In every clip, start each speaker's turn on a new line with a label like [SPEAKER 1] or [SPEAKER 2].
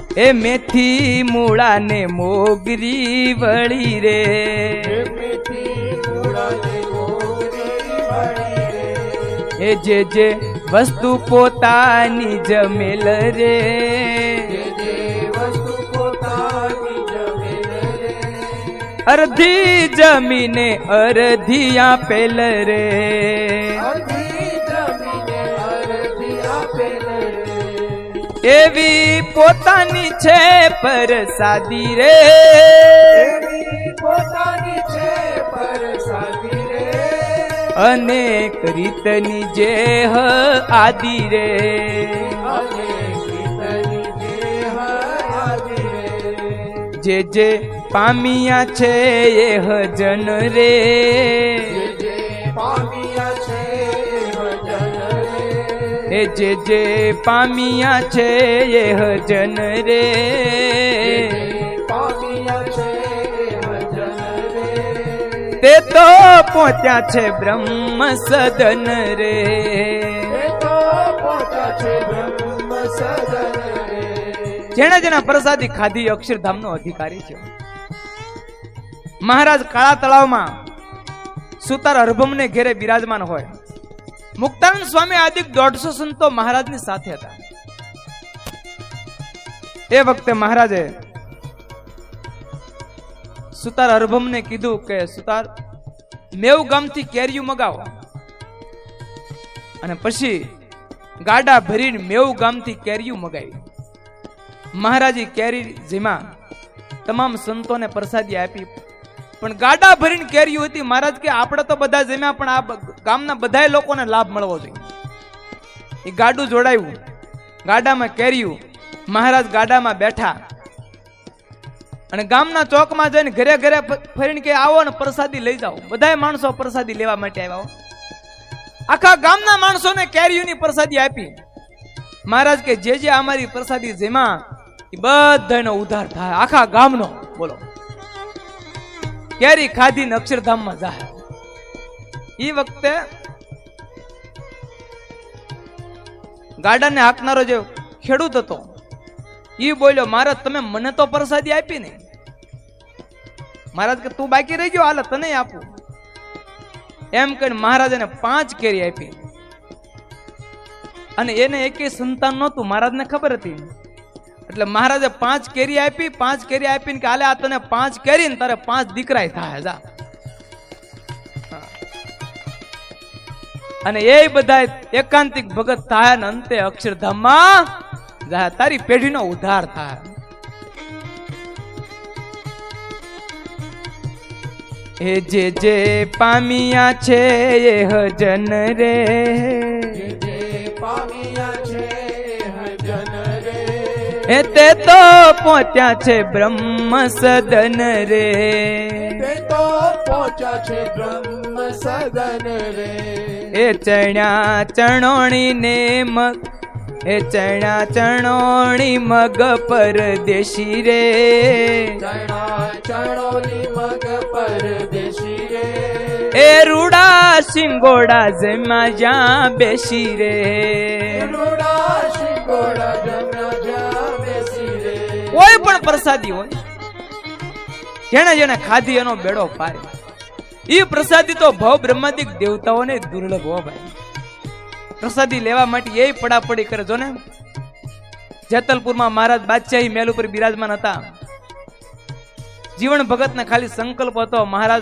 [SPEAKER 1] એ મેથી મૂળા ને મોગરી વળી રે, એ જે વસ્તુ પોતાની જમેલ રે, અર્ધી જમીને અર્ધી આપેલ રે, એવી પોતાની છે પરસાદી રે, અનેક રીતની જે આદિ રે, જે પામિયા છે એ જન રે, એ જે પામિયા છે એ જન રે, તે તો પહોંચ્યા છે બ્રહ્મ સદન રે, જેના જેના પ્રસાદી ખાધી અક્ષરધામ નો અધિકારી છે. મહારાજ કાળા તળાવમાં સુતાર અર્ભમ ને ઘેરે બિરાજમાન હોય. મુક્તાનંદ સ્વામી આદિ 150 સંતો મહારાજની સાથે હતા. એ વખતે મહારાજે સુતાર અર્ભમ ને કીધું કે સુતાર મેવ ગામથી કેરીયું મગાવો, અને પછી ગાડા ભરીને મેવ ગામથી કેરીયું મગાવી. મહારાજી કેરી જેમાં તમામ સંતોને પ્રસાદી આપી, પણ ગાડા ભરીને કેરીયું હતી. મહારાજ કે આપણે તો બધા જમ્યા, પણ આ ગામના બધા લોકોને લાભ મળવો જોઈએ. એ ગાડું જોડાયું, ગાડામાં કેરીયું. મહારાજ ગાડામાં બેઠા અને ગામના ચોકમાં જઈને ઘરે ઘરે ફરીને કે આવો ને પ્રસાદી લઈ જાઓ. બધા માણસો પ્રસાદી લેવા માટે આવ્યા. આખા ગામના માણસોને કેરીયુંની પ્રસાદી આપી. મહારાજ કે જે અમારી પ્રસાદી જેમાં એ બધાનો ઉદ્ધાર થાય, આખા ગામનો. બોલો, કેરી ખાધી ને અક્ષરધામમાં જાય. એ વખતે ગાડાને હાંકનારો જે ખેડૂત હતો એ બોલ્યો, મહારાજ તમે મને તો પ્રસાદી આપી ને. મહારાજ કે તું બાકી રહી ગયો, હાલ તને આપું. એમ કહીને મહારાજને 5 કેરી આપી. અને એને એકેય સંતાન નહોતું, મહારાજને ખબર હતી. એટલે મહારાજે 5 કેરી આપી. 5 કેરી આપીને કે હાલે આ તને 5 કેરી ને તારે 5 દીકરાય થાય જા. અને એ બધા એકાંતિક ભગત થાય ને અંતે અક્ષરધામમાં જાય, તારી પેઢીનો ઉદ્ધાર થાય. એ જે પામિયા છે એ જન રે, એ તે તો પહોંચ્યા છે બ્રહ્મ સદન રે, એ ચણ્યા ચણોણી ને મગ, એ ચણ્યા ચણોણી મગ પરદેશી રે, એ રૂડા સિંગોડા જેમાં જ્યાં બેસી રે, કોઈ પણ પ્રસાદી હોય જેને જેને ખાધી એનો બેડો પારે. એ પ્રસાદી તો ભવ બ્રહ્માદિક દેવતાઓને દુર્લભ હો ભાઈ. પ્રસાદી લેવા માટે એ પડાપડી કરે. જો ને જેતલપુરમાં મહારાજ બાદશાહી મહેલ ઉપર બિરાજમાન હતા. જીવન ભગત ને ખાલી સંકલ્પ હતો, મહારાજ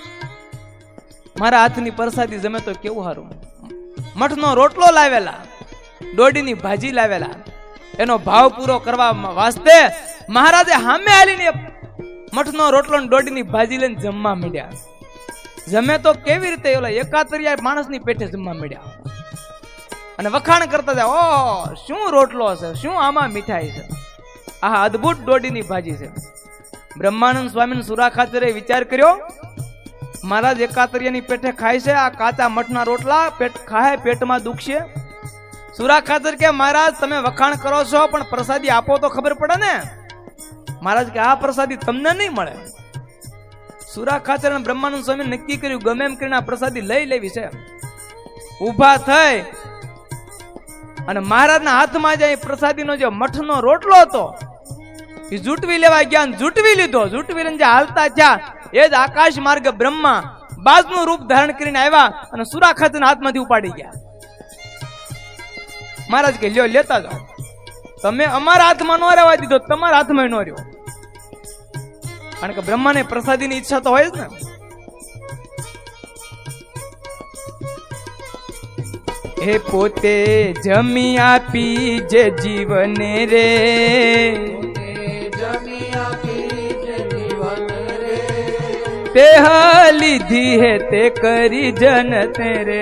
[SPEAKER 1] મારા હાથની પ્રસાદી જમે તો કેવું સારું. મઠનો રોટલો લાવેલા, દોડીની ભાજી લાવેલા, એનો ભાવ પૂરો કરવા વાસ્તે મહારાજે સામે આલીને મઠનો રોટલો ને દોડીની ભાજી લઈને જમવા માંડ્યા. જમે તો કેવી રીતે? ઓલા એકાતરિયા માણસની પેટે જમવા માંડ્યા અને વખાણ કરતા જાય, ઓ શું રોટલો છે, શું આમાં મીઠાઈ છે, આ અદ્ભુત દોડીની ભાજી છે. બ્રહ્માનંદ સ્વામી સુરા ખાચરે વિચાર કર્યો, મહારાજ એકાતરિયાની પેટે ખાય છે, આ કાચા મઠના રોટલા પેટ ખાય, પેટમાં દુખશે. સુરા ખાચર કે મહારાજ તમે વખાણ કરો છો પણ પ્રસાદી આપો તો ખબર પડે ને. મહારાજ કે આ પ્રસાદી તમને નહીં મળે. સુરા ખાચર અને બ્રહ્માનંદ સ્વામી નક્કી કર્યું ગમે એમ કરીને આ પ્રસાદી લઈ લેવી છે. ઉભા થઈ અને મહારાજના હાથમાં જે પ્રસાદીનો જે મઠનો રોટલો હતો એ જૂટવી લેવા ગયા, જૂટવી લીધો. જૂટવી લઈને જે હાલતા થયા એ જ આકાશ માર્ગ બ્રહ્મા બાજનું રૂપ ધારણ કરીને આવ્યા અને સુરા ખાતરના હાથમાંથી ઉપાડી ગયા. મહારાજ કે લ્યો લેતા જાઓ, તમે અમારા હાથમાં ન રહેવા દીધો, તમારા હાથમાં ન રહ્યો. કારણ કે બ્રહ્માને પ્રસાદીની ઈચ્છા તો હોય જ ને. હે પોતે જમી આપી જે જીવને રે, તે લીધી હે તે કરી જન તેરે,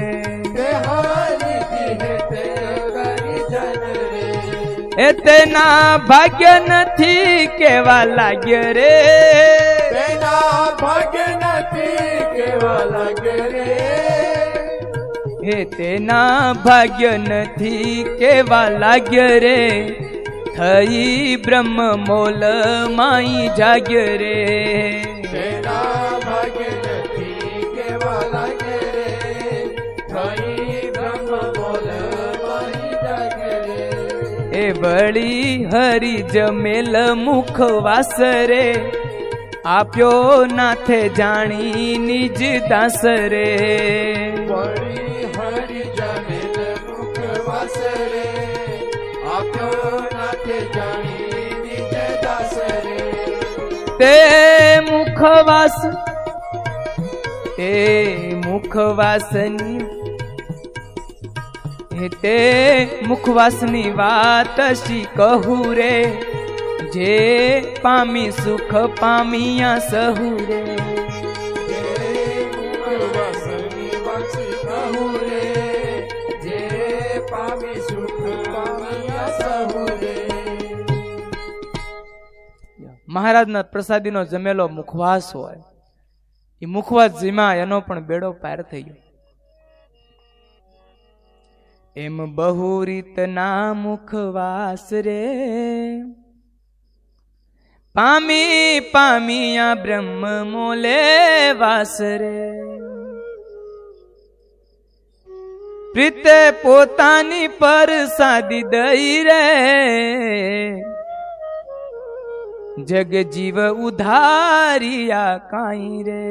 [SPEAKER 1] એ તેના ભાગ્ય નથી કેવા લાગ્ય રે,
[SPEAKER 2] તેના ભાગ્ય નથી કેવા લાગે રે,
[SPEAKER 1] હે તેના ભાગ્ય નથી કેવા લાગ્ય રે, થઈ બ્રહ્મ મોલ માઈ જાગ્ય રે,
[SPEAKER 2] તેના ભાગ્ય નથી કેવા લાગે રે, થઈ બ્રહ્મ બોલ માઈ જાગે રે,
[SPEAKER 1] એ વળી હરી જમેલ મુખ વાસરે, આપ્યો નાથે જાણી નિજ દાસ રે,
[SPEAKER 2] વળી હરિ જમેલ મુખ વાસરે, આપ્યો નાથે જાણી નિજ દાસ રે,
[SPEAKER 1] તે મુખવાસ, તે મુખવાસની, તે મુખવાસની વાત શી કહું રે, જે પામી સુખ પામિયા સહુ રે,
[SPEAKER 2] મુખવાસની વાત કહું રે, જે પામી સુખ પામ્યા સહુ રે.
[SPEAKER 1] મહારાજના પ્રસાદીનો જમેલો મુખવાસ હોય, એ મુખવાસ જીમા એનો પણ બેડો પાર થઈ ગયો. એમ બહુ રીતના મુખવાસ રે, પામી પામિયા બ્રહ્મ મોલે વાસ રે, પ્રીતે પોતાની પરસાદી દઈ રે, જગ જીવ ઉધારિયા કાઈ રે,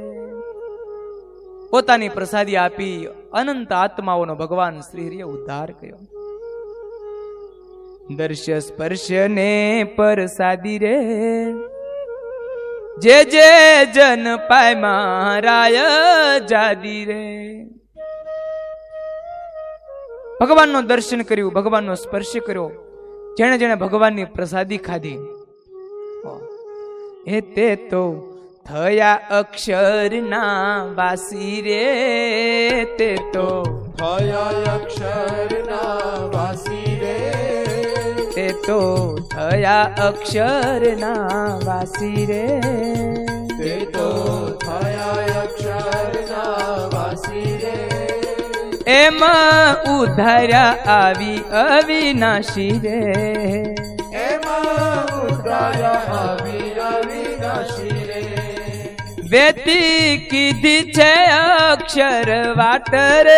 [SPEAKER 1] પોતાની પ્રસાદી આપી અનંત આત્માઓનો ભગવાન શ્રી હરિએ ઉદ્ધાર કર્યો. દર્શ સ્પર્શ ને પરસાદી રે, જે જે જન પાય મહારાય જાદી રે, ભગવાનનો દર્શન કર્યું, ભગવાનનો સ્પર્શ કર્યો, જેણે જેણે ભગવાનની પ્રસાદી ખાધી, હે તે તો થયા અક્ષર ના વાસી રે, તે તો
[SPEAKER 2] થયા અક્ષર ના વાસી રે,
[SPEAKER 1] તે તો થયા અક્ષર ના વાસી રે,
[SPEAKER 2] તે તો થયા અક્ષર ના વાસી રે,
[SPEAKER 1] એમાં ઉધાર્યા આવી અવિનાશી રે,
[SPEAKER 2] એમાં ઉધાર્યા આવી અવિનાશી રે,
[SPEAKER 1] વેતી કીધી છે અક્ષર વાટ રે,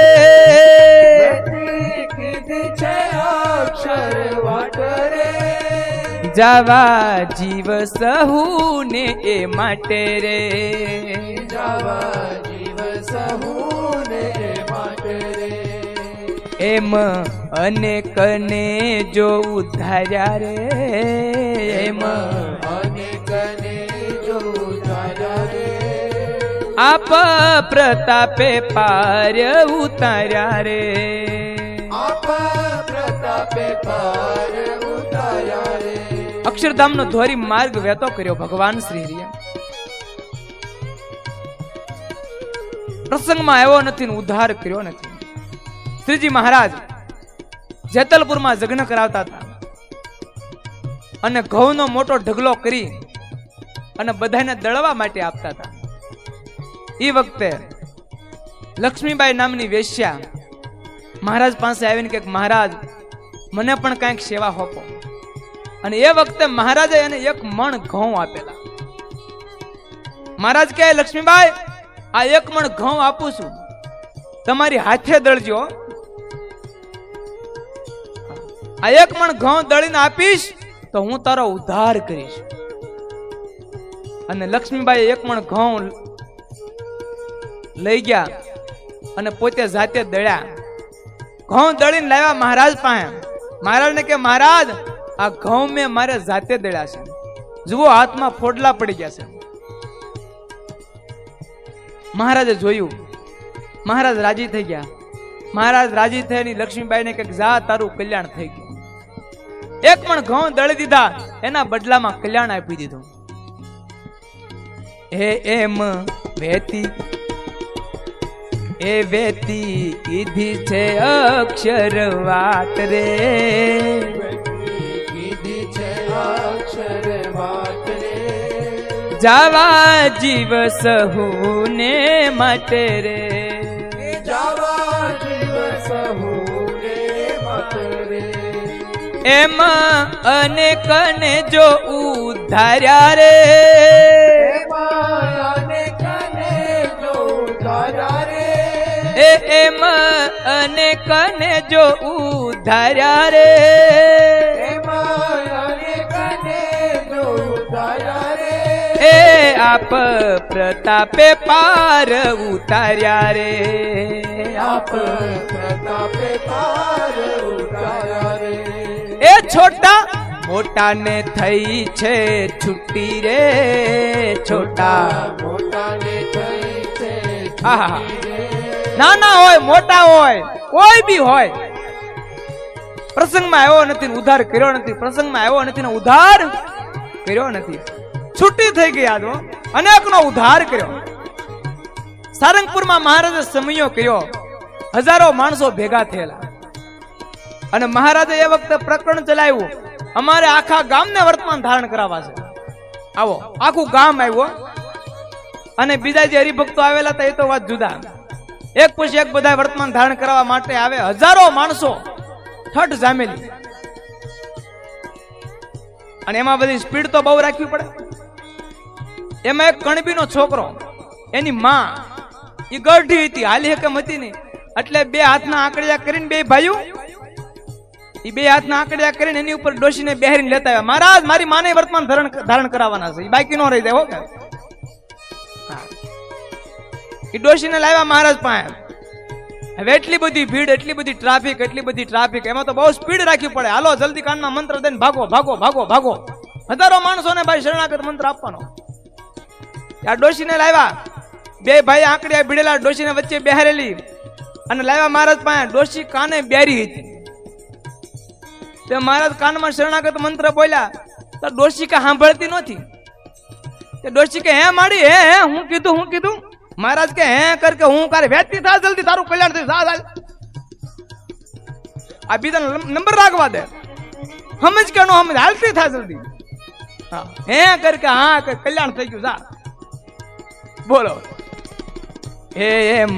[SPEAKER 2] કીધી છે અક્ષર વાટ રે,
[SPEAKER 1] જાવા જીવ સહુ ને એ માટે રે,
[SPEAKER 2] જાવા જીવ સહુ ને માટે રે,
[SPEAKER 1] એમ અનેકને જો ઉધાર્યા રે, એમ
[SPEAKER 2] અનેકને જો ઉધાર્યા રે,
[SPEAKER 1] આપ પ્રતાપે પાર ઉતાર્યા રે,
[SPEAKER 2] આપ પ્રતાપે પાર ઉતાર્યા રે,
[SPEAKER 1] અક્ષરધામનો ધોરી માર્ગ વહેતો કર્યો ભગવાન શ્રી હરિએ. પ્રસંગમાં આવ્યો નથી, ઉદ્ધાર કર્યો નથી. શ્રીજી મહારાજ જેતલપુરમાં જગ્ન કરાવતા હતા અને ઘઉંનો મોટો ઢગલો કરી અને બધાને દળવા માટે આપતા હતા. એ વખતે લક્ષ્મીબાઈ નામની વેશ્યા મહારાજ પાસે આવીને કે મહારાજ મને પણ કંઈક સેવા હોપો. અને એ વખતે મહારાજે એને 1 મણ ઘઉં આપેલા. મહારાજ કહે લક્ષ્મીબાઈ આ 1 મણ ઘઉં આપું છું, તમારી હાથે દળજો. આ 1 મણ ઘઉં દળીને આપીશ તો હું તારો ઉદ્ધાર કરીશ. અને લક્ષ્મીબાઈ એક મણ ઘઉં લઈ ગયા અને પોતે જાતે દળ્યા. ઘઉં દળીને લાવ્યા મહારાજ પાસે. મહારાજને કે મહારાજ આ ઘઉં મેં મારે જાતે દળ્યા છે, જુઓ હાથમાં ફોડલા પડી ગયા છે. મહારાજે જોયું, મહારાજ રાજી થઈ ગયા. મહારાજ રાજી થઈને લક્ષ્મીબાઈને કે જા તારું કલ્યાણ થઈ ગયું. એક પણ ઘઉં દળી દીધા, એના બદલામાં કલ્યાણ આપી દીધું. એમ વેતી એ વેતી કીધી છે અક્ષર વાત રે,
[SPEAKER 2] કીધી છે અક્ષર વાત રે,
[SPEAKER 1] જાવા જીવ સહુને માટે રે,
[SPEAKER 2] જાવા જીવ સહુને માટે રે,
[SPEAKER 1] એમાં અનેક ને જો ઉદ્ધાર્યા રે,
[SPEAKER 2] એમાં અનેક ને જો ઉદ્ધાર્યા રે,
[SPEAKER 1] એમાં અનેક ને જો ઉદ્ધાર્યા રે,
[SPEAKER 2] એમાં અનેક ને જો ઉદ્ધાર્યા રે,
[SPEAKER 1] એ આપ પ્રતાપે પાર ઉતાર્યા રે,
[SPEAKER 2] આપ પ્રતાપે પાર ઉતાર્યા રે,
[SPEAKER 1] એ છોટા મોટા ને થઈ છે છુટ્ટી રે, છોટા
[SPEAKER 2] મોટા ને થઈ છે
[SPEAKER 1] આહા, નાના હોય મોટા હોય કોઈ બી હોય, પ્રસંગમાં આવ્યો નથી ને ઉદ્ધાર કર્યો નથી, પ્રસંગમાં આવ્યો નથી ને ઉદ્ધાર કર્યો નથી, છૂટી થઈ ગયા તો અનેકનો ઉદ્ધાર કર્યો. સારંગપુરમાં મહારાજે સમયો કર્યો, હજારો માણસો ભેગા થયેલા. અને મહારાજે એ વખતે પ્રકરણ ચલાવ્યું, અમારે આખા ગામને વર્તમાન ધારણ કરાવવા છે. આવો આખું ગામ આવ્યો. અને બીજા જે હરિભક્તો આવેલા હતા એ તો વાત જુદા, એક પછી એક બધા વર્તમાન ધારણ કરવા માટે આવે. હજારો માણસો ઠઠ જામેલી. અને એમાં બધી સ્પીડ તો બહુ રાખવી પડે. એમાં એક કણબીનો છોકરો, એની માં એ ગઢી હતી, હાલી હકમ હતી નહીં, એટલે બે હાથના આંકડિયા કરીને બે ભાઈઓ એ બે હાથના આંકડિયા કરીને એની ઉપર ડોશીને બેહરીને લેતા આવ્યા. મહારાજ મારી માને વર્તમાન ધારણ કરાવવાના છે, એ બાકી નો રહી જાય. હો કે એ ડોશીને લાવ્યા મહારાજ પાસે. હવે એટલી બધી ભીડ, એટલી બધી ટ્રાફિક, એટલી બધી ટ્રાફિક, એમાં તો બહુ સ્પીડ રાખવી પડે. હાલો જલ્દી કાનમાં મંત્ર દઈને ભાગો ભાગો ભાગો ભાગો. હજારો માણસોને ભાઈ શરણાગત મંત્ર આપવાનો. આ ડોશીને લાવ્યા, બે ભાઈ આંકડિયા ભીડેલા, ડોશીને વચ્ચે બેહારેલી અને લાવ્યા મહારાજ પાસે. ડોશી કાને બેરી હતી. તે મહારાજ કાનમાં શરણાગત મંત્ર બોલ્યા તો ડોશી કે સાંભળતી નથી. તે ડોશી કે હે માડી હે હે હું કીધું હું કીધું. મહારાજ કે હે કર કે હું કરે વેચતી થા જલ્દી, તારું કલ્યાણ થઈ જા. આ બીજા નંબર રાખવા દે, સમજ કે નો સમજ, હાલતી થા જલ્દી. હા હે કર કે હા કલ્યાણ થઈ ગયું જા. બોલો એમ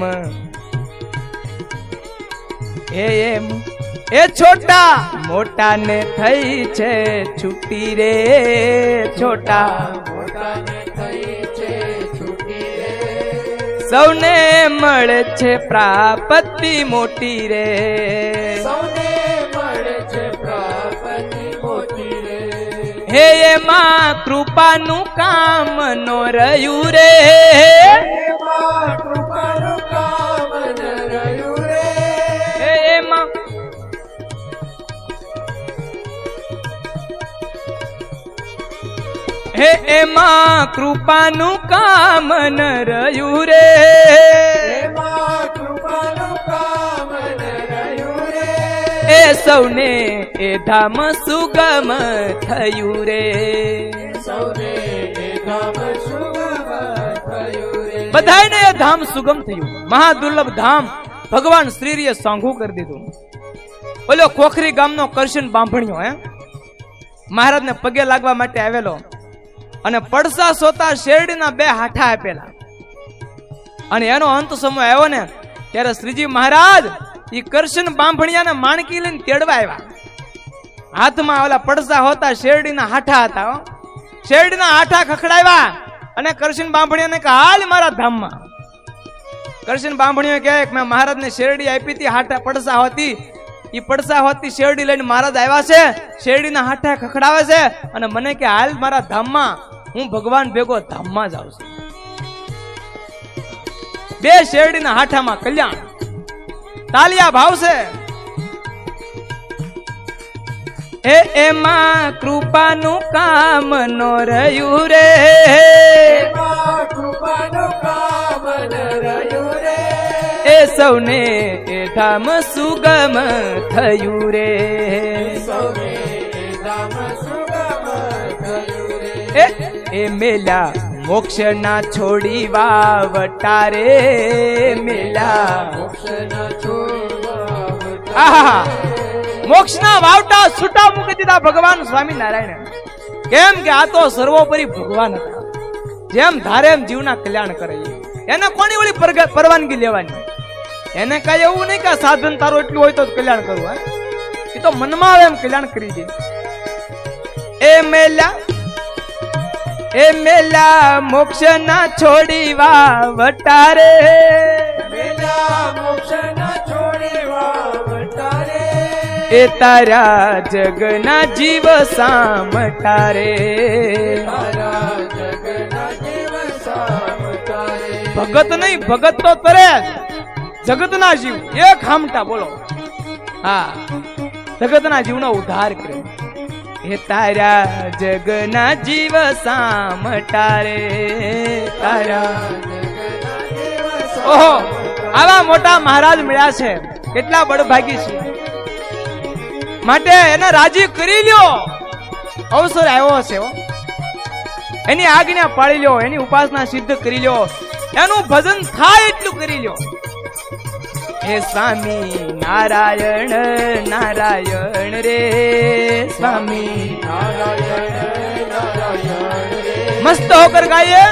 [SPEAKER 1] એમ એ છોટા મોટા ને થઈ છે છુટ્ટી રે, છોટા
[SPEAKER 2] મોટા ને થઈ છે છૂટી રે,
[SPEAKER 1] સૌને મળે છે પ્રાપ્તિ મોટી રે,
[SPEAKER 2] સૌને મળે છે પ્રાપ્તિ મોટી રે,
[SPEAKER 1] હે એમાં કૃપાનું કામ નો રહ્યું રે,
[SPEAKER 2] એમાં કૃપાનું કામ ન રહ્યું રે,
[SPEAKER 1] હે એમાં હે એમાં કૃપાનું કામ ન રહ્યું રે,
[SPEAKER 2] એમાં કૃપાનું કામ ન રહ્યું રે,
[SPEAKER 1] એ સૌને એ ધામ સુગમ થયું રે,
[SPEAKER 2] સૌને એ ધામ સુગમ થયું રે,
[SPEAKER 1] બધાને એ ધામ સુગમ થયું. મહાદુર્લભ ધામ ભગવાન શ્રીએ સાંઘું કરી દીધું. ઓલો ખોખરી ગામનો કરશન બાંભણ્યો મહારાજને પગે લાગવા માટે આવેલો અને પડસા સોતા શેરડીના બે હાઠા આપેલા. અને એનો અંત સમય આવ્યો ને ત્યારે શ્રીજી મહારાજ ઈ કરશન બાંભણિયાને માણકી લઈને તેડવા આવ્યા. હાથમાં ઓલા પડસા હોતા શેરડીના હાઠા હતા. શેરડીના હાઠા ખખડાવ્યા અને કરશન બાંભણિયાને કે હાલ મારા ધામમાં. કરશન બાંભણિયો કહે કે મેં મહારાજને શેરડી આપી હતી, હાઠા પડસા હોતી, ઈ પડસા હોતી શેરડી લઈને મહારાજ આવ્યા છે, શેરડીના હાથે ખખડાવે છે અને મને કે હાલ મારા ધામમાં, હું ભગવાન ભેગો ધામમાં જ આવશે. બે શેરડીના હાથામાં કલ્યાણ, તાલિયા ભાવશે. એમાં કૃપાનું કામ નો રહ્યું રે,
[SPEAKER 2] કૃપાનું કામ રહ્યું રે,
[SPEAKER 1] એ સૌને એ ધામ સુગમ થયું રે,
[SPEAKER 2] સૌને ધામ સુગમ થયું રે.
[SPEAKER 1] એ મેલા મોક્ષના છોડી વાવટારે, મેલા
[SPEAKER 2] મોક્ષના છોડવા
[SPEAKER 1] આહા મોક્ષના વાવટા છૂટા મૂકી દીધા ભગવાન સ્વામિનારાયણ. કેમ કે આ તો સર્વોપરી ભગવાન હતા, જેમ ધારે એમ જીવના કલ્યાણ કરે. એને કોની વળી પરવાનગી લેવાની? એને કઈ એવું નહીં કે સાધન તારું એટલું હોય તો કલ્યાણ કરવું. એ તો મનમાં આવે એમ કલ્યાણ કરી દે. એ મેલા મોક્ષના છોડી વાવટારે,
[SPEAKER 2] મેલા મોક્ષના છોડી વાવટારે,
[SPEAKER 1] એ તારા જગના જીવ સામટારે,
[SPEAKER 2] તારા જગના જીવ સામટારે.
[SPEAKER 1] ભગત નહીં, ભગત તો તરે જગતના જીવ એક હામટા. બોલો હા, જગતના જીવનો ઉદ્ધાર કરે. એ તારા જગના જીવ સામટારે, તારા
[SPEAKER 2] જગના જીવ
[SPEAKER 1] ઓહો, આવા મોટા મહારાજ મળ્યા છે, કેટલા બળભાગી છે. માટે એને રાજી કરી લ્યો, અવસર આવ્યો છે. એની આજ્ઞા પાળી લ્યો, એની ઉપાસના સિદ્ધ કરી લ્યો, એનું ભજન થાય એટલું કરી લ્યો. હે સ્વામી નારાયણ નારાયણ રે, સ્વામી
[SPEAKER 2] નારાયણ નારાયણ રે,
[SPEAKER 1] મસ્ત હોકર ગાઈએ.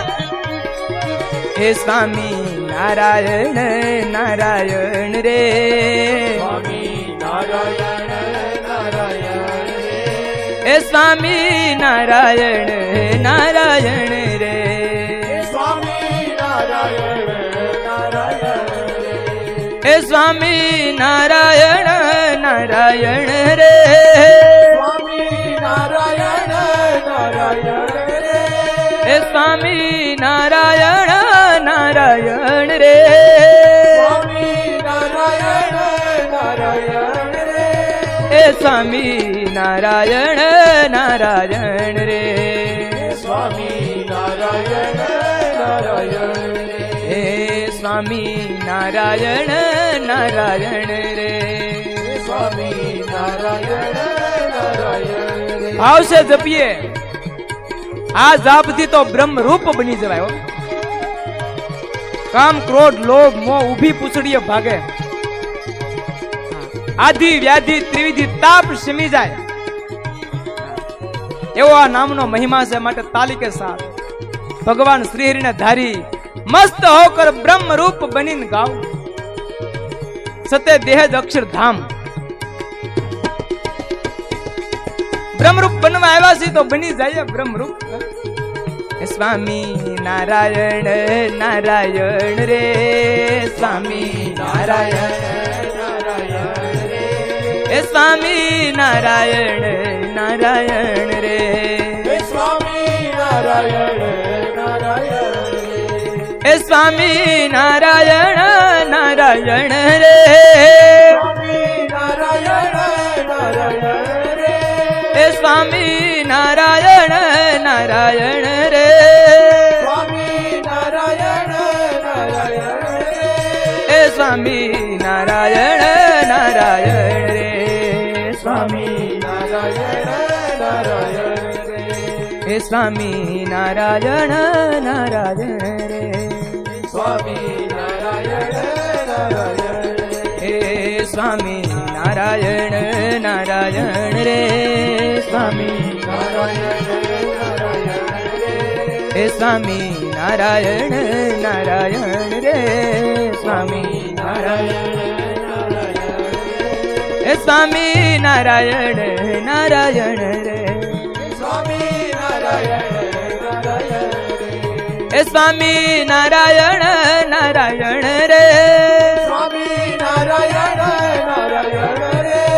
[SPEAKER 1] હે સ્વામી નારાયણ નારાયણ રે,
[SPEAKER 2] સ્વામી નારાયણ નારાયણ રે,
[SPEAKER 1] હે સ્વામી નારાયણ નારાયણ રે,
[SPEAKER 2] સ્વામી નારાયણ નારાયણ રે,
[SPEAKER 1] હે સ્વામી નારાયણ નારાયણ રે,
[SPEAKER 2] સ્વામી નારાયણ નારાયણ રે,
[SPEAKER 1] હે સ્વામી નારાયણ નારાયણ રે,
[SPEAKER 2] સ્વામી નારાયણ નારાયણ રે,
[SPEAKER 1] હે સ્વામી નારાયણ નારાયણ રે,
[SPEAKER 2] સ્વામી નારાયણ નારાયણ રે,
[SPEAKER 1] હે સ્વામી નારાયણ નારાયણ રે.
[SPEAKER 2] સ્વામી નારાયણ નારાયણ રે.
[SPEAKER 1] આવશે જપીએ, આ જાપથી તો બ્રહ્મ રૂપ બની જવાય. હો, કામ ક્રોધ લોભ મોહ ઊભી પૂછડીએ ભાગે, આધિ વ્યાધિ ત્રિવિધિ તાપ શમી જાય. એવો આ નામનો મહિમા છે. માટે તાલી કે સાથ ભગવાન શ્રી હરિને ધારી મસ્ત હોકર બ્રહ્મ રૂપ બનીને ગાવ. સતે દેહ જ અક્ષરધામ. બ્રહ્મરૂપ બનવા આવ્યા છે તો બની જાય બ્રહ્મરૂપ. સ્વામી નારાયણ નારાયણ રે, સ્વામી નારાયણ
[SPEAKER 2] નારાયણ રે,
[SPEAKER 1] એ સ્વામી નારાયણ નારાયણ રે,
[SPEAKER 2] સ્વામી નારાયણ નારાયણ રે,
[SPEAKER 1] એ સ્વામી નારાયણ નારાયણ રે,
[SPEAKER 2] સ્વામી નારાયણ નારાયણ રે,
[SPEAKER 1] એ સ્વામી નારાયણ નારાયણ રે,
[SPEAKER 2] સ્વામી નારાયણ નારાયણ રે,
[SPEAKER 1] એ સ્વામી નારાયણ નારાયણ રે,
[SPEAKER 2] સ્વામી નારાયણ નારાયણ રે,
[SPEAKER 1] એ સ્વામી નારાયણ નારાયણ રે,
[SPEAKER 2] સ્વામી નારાયણ નારાયણ રે,
[SPEAKER 1] એ સ્વામી નારાયણ નારાયણ રે, સ્વામી
[SPEAKER 2] નારાયણ નારાયણ રે,
[SPEAKER 1] એ સ્વામી નારાયણ નારાયણ રે, સ્વામી
[SPEAKER 2] નારાયણ નારાયણ રે,
[SPEAKER 1] એ સ્વામી નારાયણ નારાયણ રે,
[SPEAKER 2] સ્વામી નારાયણ નારાયણ રે,
[SPEAKER 1] એ સ્વામી નારાયણ નારાયણ રે,
[SPEAKER 2] સ્વામી નારાયણ નારાયણ રે,